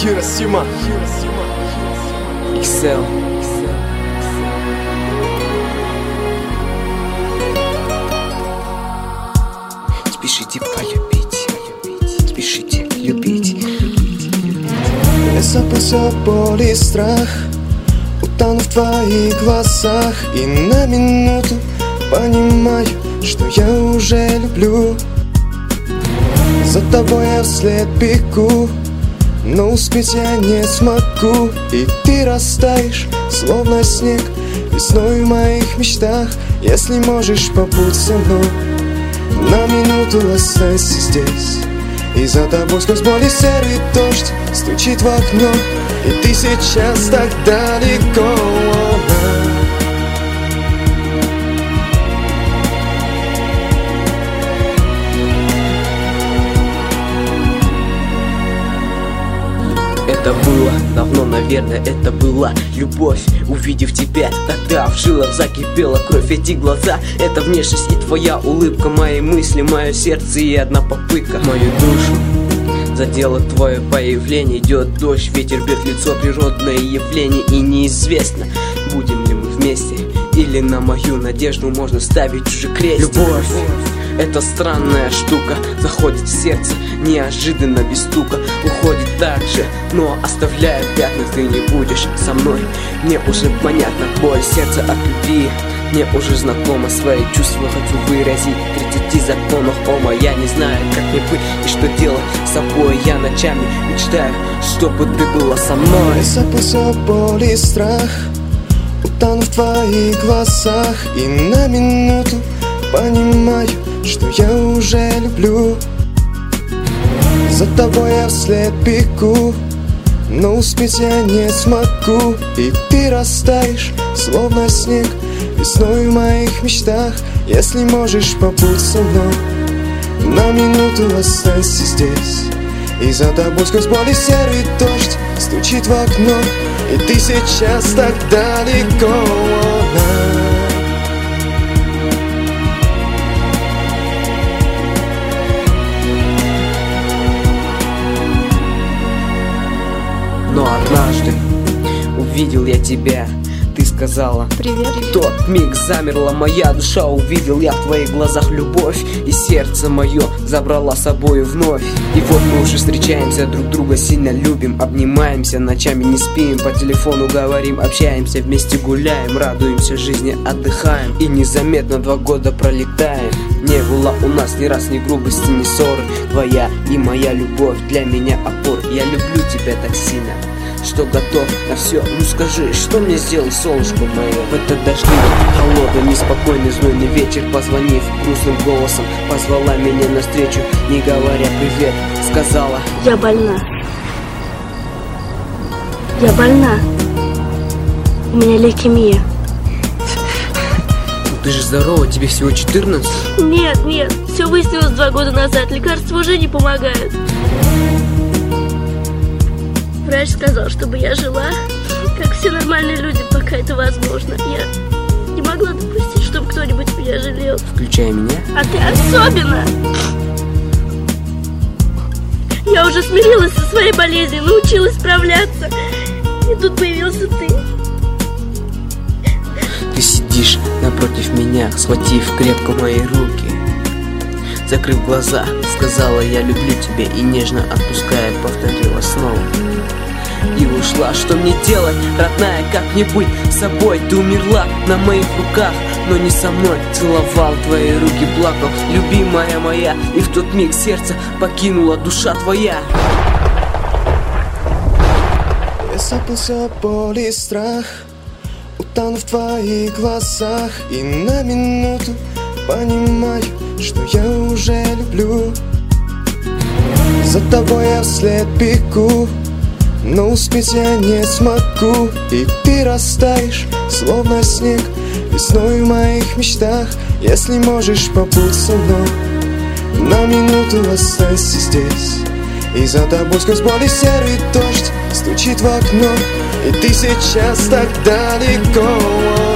Хиросима. XL. Спешите полюбить, спешите любить. Я забылся боль и страх, утону в твоих глазах. И на минуту понимаю, что я уже люблю. За тобой я вслед бегу, но успеть я не смогу. И ты растаешь, словно снег, весной в моих мечтах. Если можешь, побудь со мной, на минуту останься здесь. И за тобой сквозь боль и серый дождь стучит в окно, и ты сейчас так далеко. Это было давно, наверное, это была любовь. Увидев тебя, тогда в жилах закипела кровь. Эти глаза, это внешность и твоя улыбка. Мои мысли, мое сердце и одна попытка. Мою душу задело твое появление. Идет дождь, ветер бьет в лицо, природное явление. И неизвестно, будем ли мы вместе, или на мою надежду можно ставить уже крестик. Любовь — это странная штука, заходит в сердце неожиданно, без стука. Уходит так же, но оставляет пятна. Ты не будешь со мной, мне уже понятно. Боль сердца от любви мне уже знакома. Свои чувства хочу выразить в 30 законах Ома. Я не знаю, как мне быть и что делать с собой. Я ночами мечтаю, чтобы ты была со мной. Я забылся боль и страх, утону в твоих глазах. И на минуту понимаю, что я уже люблю. За тобой я вслед бегу, но успеть я не смогу. И ты растаешь, словно снег, весной в моих мечтах. Если можешь, побудь со мной, на минуту останься здесь. И за тобой сквозь боль и серый дождь стучит в окно, и ты сейчас так далеко. Но однажды увидел я тебя, ты сказала привет. В тот миг замерла моя душа, увидел я в твоих глазах любовь, и сердце мое забрала с собою вновь. И вот мы уже встречаемся, друг друга сильно любим, обнимаемся, ночами не спим, по телефону говорим, общаемся, вместе гуляем, радуемся жизни, отдыхаем. И незаметно 2 года пролетаем. Не было у нас ни раз ни грубости, ни ссоры. Твоя и моя любовь для меня опор. Я люблю тебя так сильно, что готов на все. Ну скажи, что мне сделать, солнышко мое? В этот дождливый, холодный, неспокойный, знойный вечер, позвонив грустным голосом, позвала меня навстречу, не говоря привет, сказала: Я больна. Я больна. У меня лейкемия. Ты же здорова, тебе всего 14. Нет, все выяснилось 2 года назад. Лекарства уже не помогают. Врач сказал, чтобы я жила, как все нормальные люди, пока это возможно. Я не могла допустить, чтобы кто-нибудь меня жалел. Включая меня. А ты особенно. Я уже смирилась со своей болезнью, научилась справляться. И тут появился ты. Ты сидишь напротив меня, схватив крепко мои руки. Закрыв глаза, сказала: я люблю тебя, и нежно отпуская, повторила снова. И ушла. Что мне делать, родная, как мне быть с собой? Ты умерла на моих руках, но не со мной. Целовал твои руки, плакал, любимая моя. И в тот миг сердце покинула душа твоя. Я забылся боль и страх, утону в твоих глазах. И на минуту понимаю, что я уже люблю. За тобой я вслед бегу, но успеть я не смогу. И ты растаешь, словно снег, весной в моих мечтах. Если можешь, побудь со мной, на минуту останься здесь. И за тобой сквозь боль и серый дождь стучит в окно, и ты сейчас так далеко.